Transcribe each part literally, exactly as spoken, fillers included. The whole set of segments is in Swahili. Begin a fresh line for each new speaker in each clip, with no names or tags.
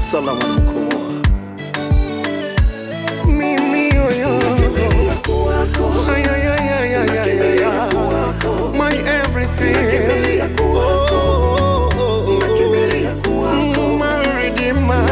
Assalamu alaikum. Mimi yoyo ay ay ay ay ay ay my everything. Oh, my redeemer.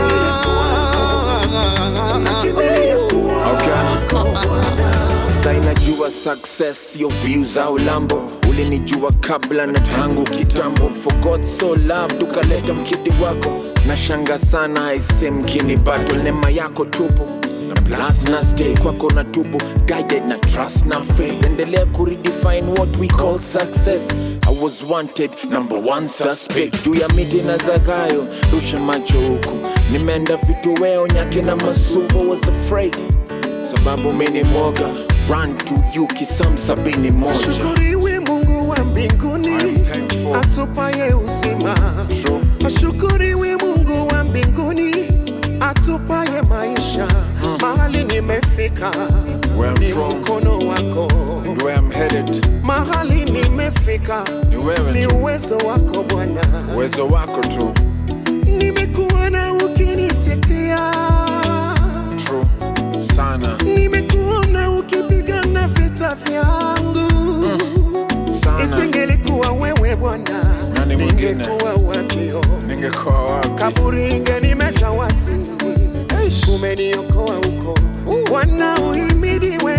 Sainajua success your views au lambo. Ulinijua kabla na tangu kitambo. For God so loved tukaleta mkidi wako. Nashanga sana aise mkini battle. Nema yako tupo na plus na stay kwako na tupo. Guided na trust na faith. Endelea kuredefine what we call success. I was wanted, number one suspect. Juu ya miti na zagayo, rusha macho huku. Nimeenda vitu weo nyake na masupo. Was afraid sababu mini moga. Run to you kisam sabini moja. Ashukuriwe Mungu wa mbinguni atupaye uzima. Ashukuriwe Mungu wa mbinguni atupaye maisha. hmm. Mahali nimefika ni mkono wako. And where I'm headed, mahali nimefika ni uwezo wako Bwana. Uwezo wako tu. Nimekuona ukinitetea True sana. Nimekuona ukipigana vita vyangu. mm. Isingelikuwa wewe Bwana, ningekuwa wapi? Ningekuwa wapi? Kaburi ingenimesha wasi. Umeniokoa huko Bwana, uhimidiwe.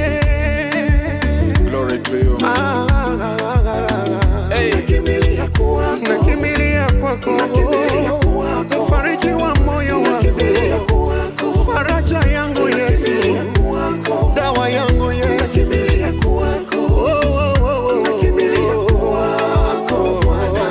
Glory to you. ah, ah, ah, ah. Hey. Nakimilia kwako, nakimilia kwako, nakimilia kwako. Mfariji wa moyo wangu, faraja yangu Yesu, dawa yangu Yesu. Nakimilia kwako, oh, oh, oh. Nakimilia kwako Bwana.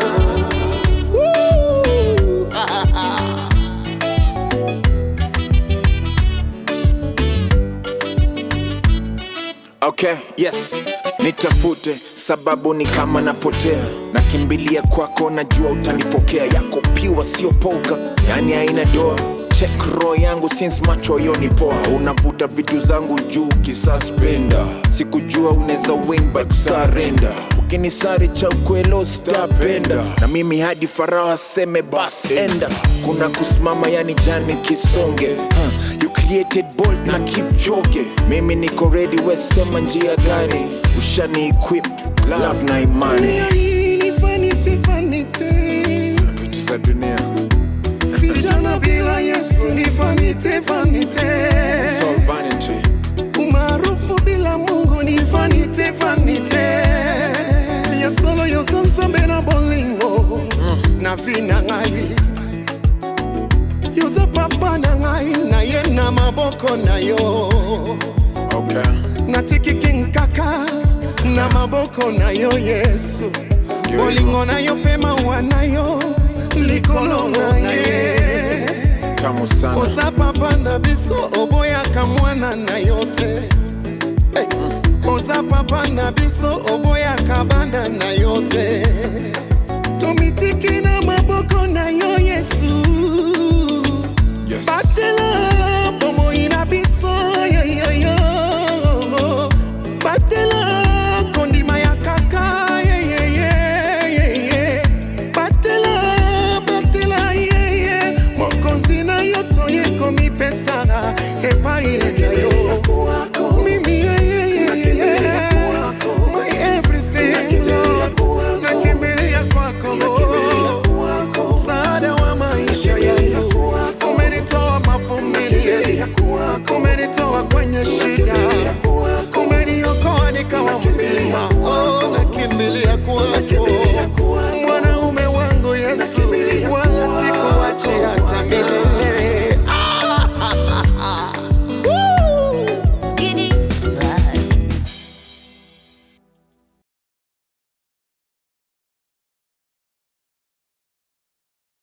Okay, yes, nitafute sababu ni kama napotea. Nakimbilia kwako najua utanipokea. Yako piwa sio poka, yani haina doa. Check roho yangu since macho yoni poa. Unavuta vitu zangu juu kisuspenda. Sikujua uneza win by kusarenda. Ukinisari cha ukwelo sitapenda. Na mimi hadi Farao aseme bas enda. Kuna kusimama yani jani kisonge. huh. You created bold na keep joke. Mimi niko ready we sema njia gari. Ushani equip love na imani. Ni vanity vanity, vitu za dunia. Vijana bila Yesu ni vanity vanity. It's all vanity. Umaarufu bila Mungu ni vanity vanity. Ya solo yo sonsa bena bolingo mm. na vina ngai. Yoza papa na ngai na ye na maboko na yo. Okay. Na tiki king kaka na maboko na yo Yesu. Bolingo na yo pema wanayo. Likolo na ye tamu sana. Oza papa na biso oboya kamwana na yote. Hey. Oza papa na biso oboya kabanda na yote. Tumitiki na maboko na yo Yesu. Yes. Batela pomo ina biso yo yo yo. Batela kondima ya kaka. Epa yeyo mimi my everything nakimbilia kwako sada wa maisha yangu. Umenitoa mavumbi, umenitoa kwenye shida.